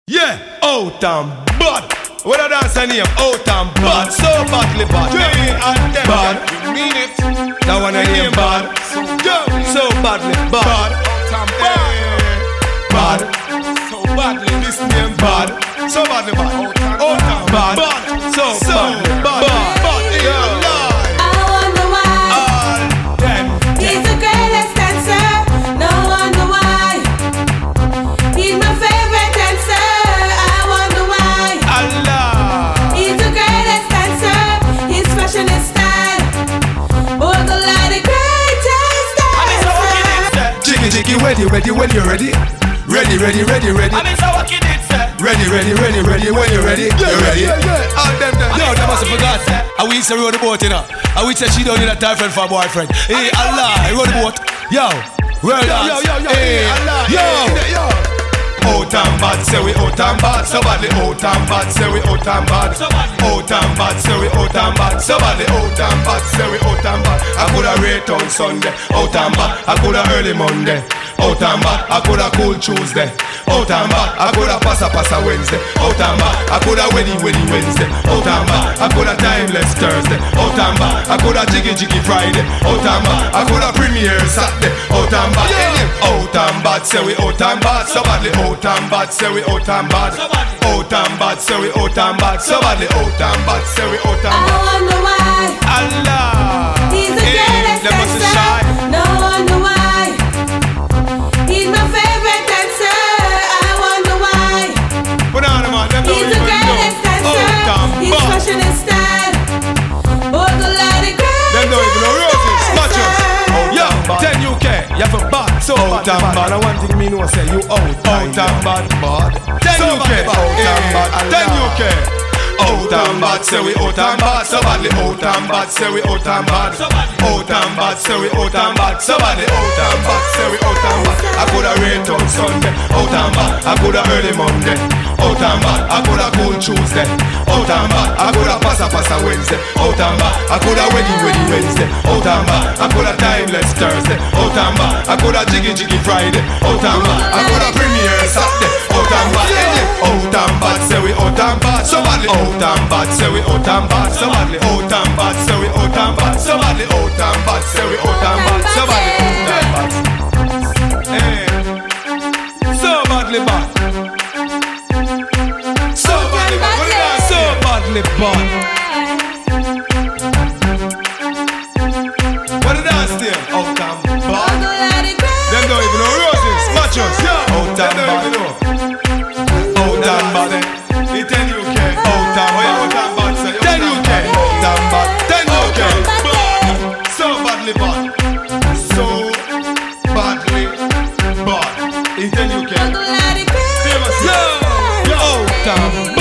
Yeah, out and bad. What a dance name, out and bad. So badly bad. Bad, you mean it. That one I name bad. So badly bad. Bad. So badly, this name bad. So badly bad. Out and bad. So badly bad. Ready when you're ready. Ready. I mean, so what you did, sir? Ready when you're ready. You're ready. All them. Yo, they must have forgot. I we used to row the boat, you know. I we said she don't need a girlfriend for a boyfriend. Hey, Allah, I row the boat. Yo, well done. Yo. Out and bad, say we out and bad. Somebody out and bad, say we out and bad. Out and bad, say we out and bad. Somebody out and bad, say we out and bad. I coulda rate on Sunday, out and bad. I coulda early Monday, out and bad. I coulda cool Tuesday, out and bad. I coulda passa Wednesday, out and bad. I coulda winnie Wednesday, out and bad. I coulda timeless Thursday, out and bad. I coulda jiggy Friday, out and bad. I coulda premiere Saturday, out and bad. Out and bad, say we out and bad. Somebody out and bad, say we out and bad. Out and bad, say we out and bad. Somebody out and bad, say we out and bad. I wonder why Allah, he's the greatest dancer. No wonder why he's my favorite dancer. I wonder why he's the greatest dancer. He's fashion and style. Oh, the lady great. Them don't even know roses. Watch us. Yo, 10 UK, you have a bad. So out and bad. And one thing me know say you out and bad. 10 UK, out and bad. 10 UK. Out and bad, say we out and bad. Somebody out and bad, say we out and bad. Out and bad, say we out and bad. Somebody out and bad, say we out and bad. I coulda rate on Sunday, out and bad. I coulda early Monday, out and bad. I coulda cool Tuesday, out and bad. I coulda passa Wednesday, out and bad. I coulda winnie Wednesday, out and bad. I coulda timeless Thursday, out and bad. I coulda jiggy Friday, out and bad. I coulda premiere Saturday, out and bad. Out and bad, say we out and bad. Somebody out and bad, say we out and bad. Somebody out and bad, say we out and bad. Somebody out and bad, say we out and bad. Somebody out and bad. Hey, so badly bad. So badly bad. What is that? So badly bad. What is that still? Out and bad. Them don't even know roses. Match us. Out and bad. Out and bad. It tell you okay. Out and bad. Tell you okay. Out and bad. Tell you okay. Bad. So badly bad. So badly bad. It tell you okay. Famous. Yo. Out and